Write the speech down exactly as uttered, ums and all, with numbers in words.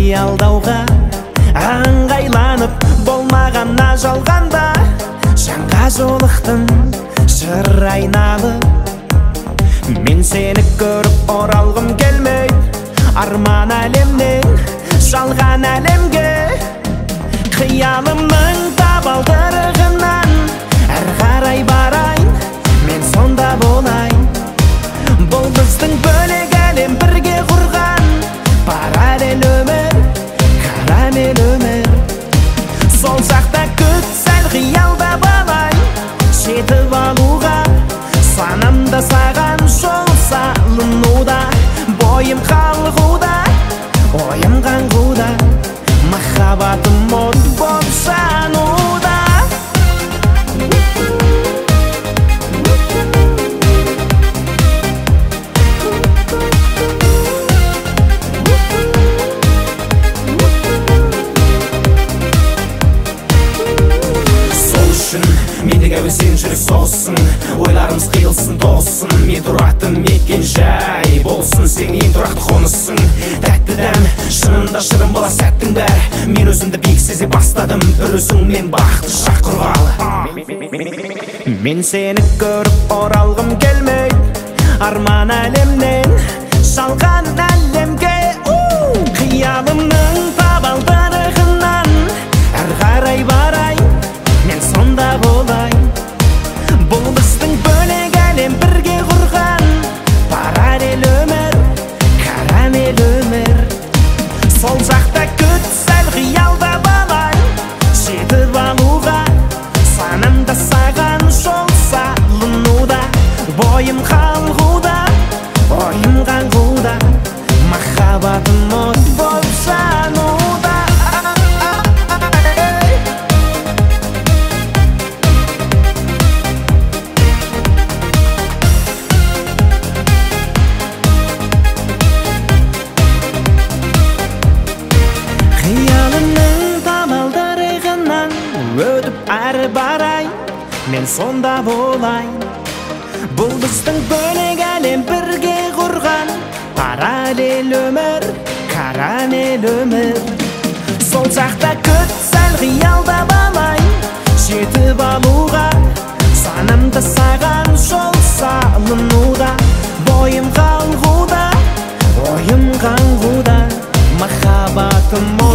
қиялдауға аңғайланып болмағанна жалғанда жанға жолықтым жыр айналып. Мен сені көріп оралғым келмей, арман әлемнен жалған әлемге. Қиялымның табалдырығынан әр қарай барайын, мен сонда болайын. Бұл біздің бөлек әлем бірге құрған параллель өмір, карамель өмір. Сол жақта күт сәл қиялда балайын, жетіп алуға санамда саған жол салынуда. Бойым қалғуда, ойым қаңғуда, махаббатым от боп жануда. Мендегі әуе сен жүрек соғысын, ойларымыз қиылсын тосын. Мен тұратын мекен жай болсын, сен ең тұрақты қонысың. Тәтті дәм, шынында шырын бола сәттің бәрі. Мен өзімді биік сезе бастадым, бір өзіңмен бақытты шақ құрғалы. Мен сені көріп оралғым келмей, арман әлемнен жалған әлемге. Қиялымның табалдырығынан әр қарай барайын, мен сонда болайын. Бұл біздің бөлек әлем бірге құрған параллель өмір, карамель өмір. Сол жақта күт сәл қиялда балайын, жетіп алуға санамда саған жол салынуда. Бойым қалғуда, ойым қаңғуда, махаббатым от боп жануда. Қиялымның табалдырығынан өтіп әрі барайын, мен сонда болайын. Бұл біздің бөлек әлем бірге құрған параллель өмір, карамель өмір. Сол жақта күт сәл қиялда балайын, жетіп алуға санамда саған жол салынуда. Бойым қалғуда, ойым қаңғуда, махаббатым